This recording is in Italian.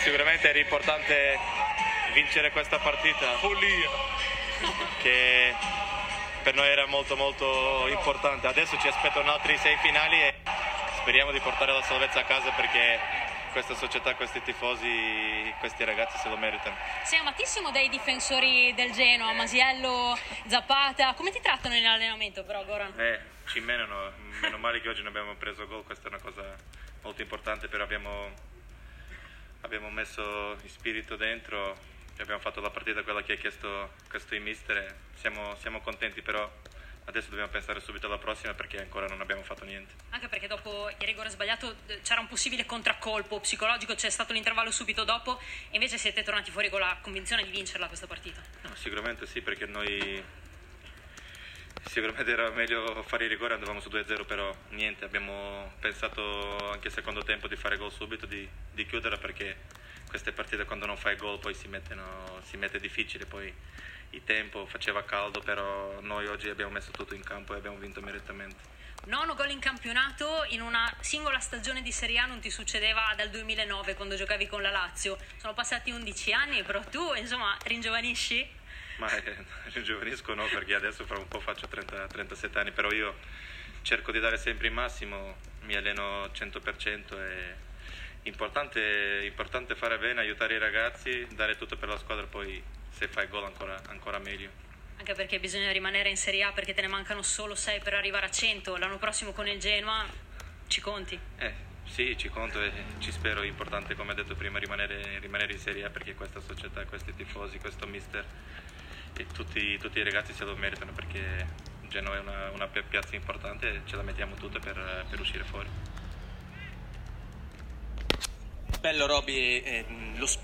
sicuramente era importante vincere questa partita. Follia! Che per noi era molto importante. Adesso ci aspettano altri 6 finali e speriamo di portare la salvezza a casa, perché questa società, questi tifosi, questi ragazzi se lo meritano. Sei amatissimo dai difensori del Genoa, Masiello, Zapata. Come ti trattano in allenamento però, Goran? Ci menano, meno male che oggi non abbiamo preso gol, questa è una cosa molto importante, però abbiamo messo il spirito dentro e abbiamo fatto la partita quella che ha chiesto il mister. Siamo contenti, però adesso dobbiamo pensare subito alla prossima, perché ancora non abbiamo fatto niente. Anche perché dopo il rigore sbagliato c'era un possibile contraccolpo psicologico, c'è stato l'intervallo subito dopo e invece siete tornati fuori con la convinzione di vincerla questa partita. No, sicuramente sì, perché noi sicuramente era meglio fare il rigore, andavamo su 2-0, però niente, abbiamo pensato anche il secondo tempo di fare gol subito, di chiudere, perché queste partite quando non fai gol poi si mette difficile, poi il tempo faceva caldo, però noi oggi abbiamo messo tutto in campo e abbiamo vinto meritatamente. 9 gol in campionato, in una singola stagione di Serie A non ti succedeva dal 2009 quando giocavi con la Lazio. Sono passati 11 anni, però tu insomma ringiovanisci? Ma ringiovanisco no, perché adesso fra un po' faccio 37 anni, però io cerco di dare sempre il massimo, mi alleno 100% e importante fare bene, aiutare i ragazzi, dare tutto per la squadra, poi se fai gol ancora meglio. Anche perché bisogna rimanere in Serie A, perché te ne mancano solo 6 per arrivare a 100. L'anno prossimo con il Genoa ci conti? Sì, ci conto e ci spero. È importante, come detto prima, rimanere in Serie A, perché questa società, questi tifosi, questo mister e tutti i ragazzi se lo meritano, perché Genoa è una piazza importante e ce la mettiamo tutta per uscire fuori. Bello Roby, lo